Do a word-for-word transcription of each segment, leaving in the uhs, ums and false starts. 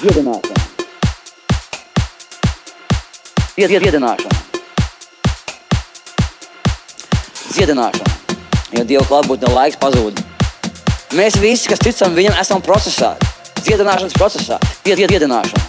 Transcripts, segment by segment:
Dziedināšana. Dziedināšana. Dziedināšana. Jo Dieva klātbūtnē laiks pazūd. Mēs visi, kas ticam viņam, esam procesā. Dziedināšanas procesā. Dziedināšana.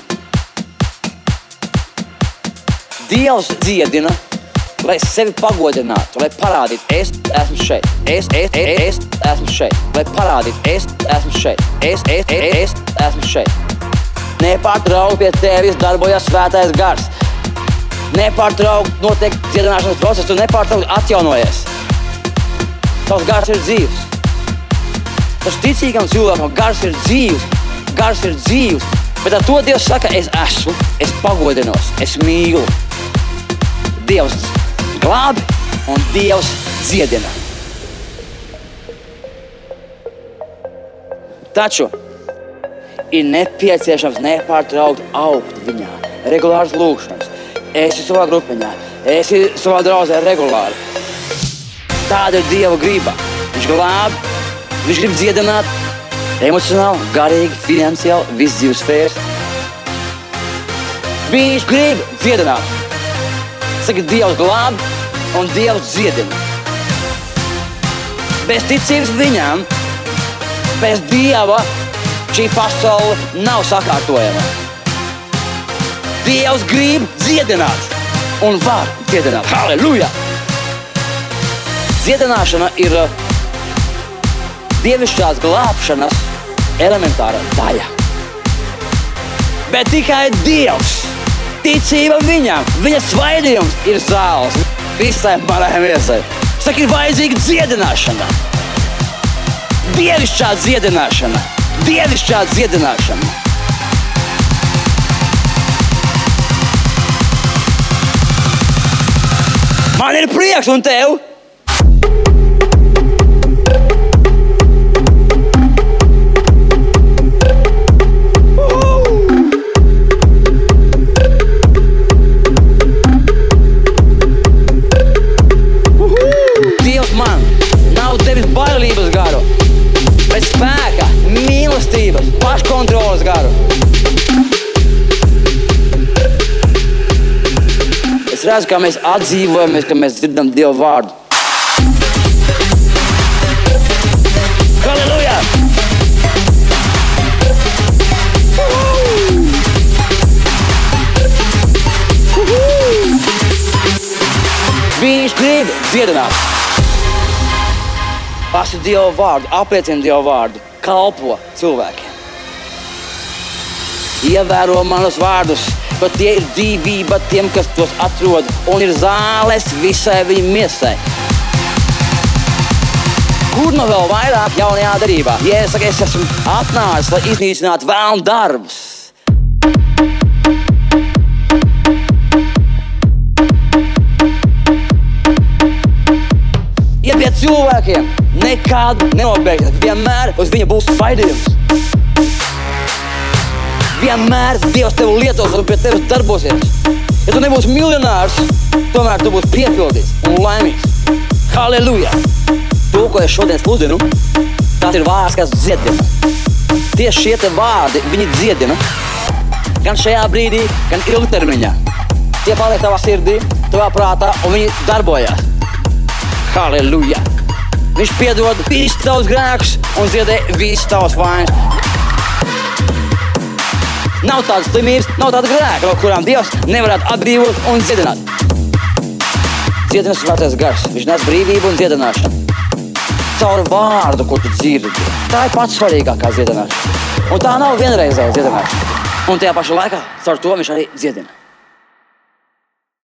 Dievs dziedina, lai sevi pagodinātu, lai parādītu, es esmu šeit. Es, es, es, es esmu šeit. Lai parādītu, es esmu šeit. Es, es, es, es esmu šeit. Nepārtraukti pie tevis darbojas svētais gars. Nepārtraukti notiek dziedināšanas process, tu nepārtraukti atjaunojies. Tavs gars ir dzīvs. Tas ticīgam cilvēkam gars ir dzīvs. Gars ir dzīvs. Bet ar to Dievs saka, es esmu, es pagodinos, es mīlu. Dievs glābi un Dievs dziedina. Taču ir nepieciešams nepārtraukti augt viņā. Regulārs lūgšanas. Esi savā grupiņā, esi savā draudzē regulāri. Tāda ir Dieva griba. Viņš glābi, viņš grib dziedināt emocionāli, garīgi, finansiāli, viss dzīves sfēras. Viņš grib dziedināt. Saka, Dievs glābi un Dievs dziedina. Bez ticības viņam, bez Dieva šī pasaule nav sakārtojama. Dievs grib dziedināt un var dziedināt. Halleluja! Dziedināšana ir dievišķās glābšanas elementāra daļa. Bet tikai Dievs, ticība viņam, viņa svaidījums ir zāles visai manai miesai. Saka, ir vajadzīga dziedināšana. Dievišķā dziedināšana. Dievišķā dziedināšana. Man ir prieks un tev! Bailības garu, bet spēka, mīlestības, paškontroles garu. Es redzu, kā mēs atdzīvojamies, ka mēs dzirdam Dieva vārdu. Halleluja! Viņš grib dziedināt. Lasi Dieva vārdu, apliecina Dieva vārdu, kalpo cilvēkiem. Ievēro manus vārdus, bet tie ir dzīvība tiem, kas tos atrod, un ir zāles visai viņa miesai. Kur no vēl vairāk jaunajā darbā? Jēzus saka, es esmu atnācis, lai iznīcinātu vēlnu darbus. Ja pie cilvēkiem nekādu nenobēgt, vienmēr uz viņa būs svaidījums. Vienmēr Dievs tevi lietos un pie tevis darbosies. Ja tu nebūsi miljonārs, tomēr tu būsi piepildīts un laimīgs. Halleluja! To, ko es šodien sludinu, tas ir vārds, kas dziedina. Tieši šie te vārdi, viņi dziedina. Gan šajā brīdī, gan ilgtermiņā. Tie paliek tavā sirdī, tavā prātā un viņi darbojās. Halleluja! Viņš piedod visus tavus grēkus un dziedē visus tavus vainas. Nav tādas slimības, nav tāda grēka, no kurām Dievs nevarētu atbrīvot un dziedināt. Dziedina svētais gars, viņš nes brīvību un dziedināšanu. Caur vārdu, ko tu dzirdi. Tā ir pats svarīgākā dziedināšana. Un tā nav vienreizēja dziedināšana. Un tajā pašā laikā caur to viņš arī dziedina.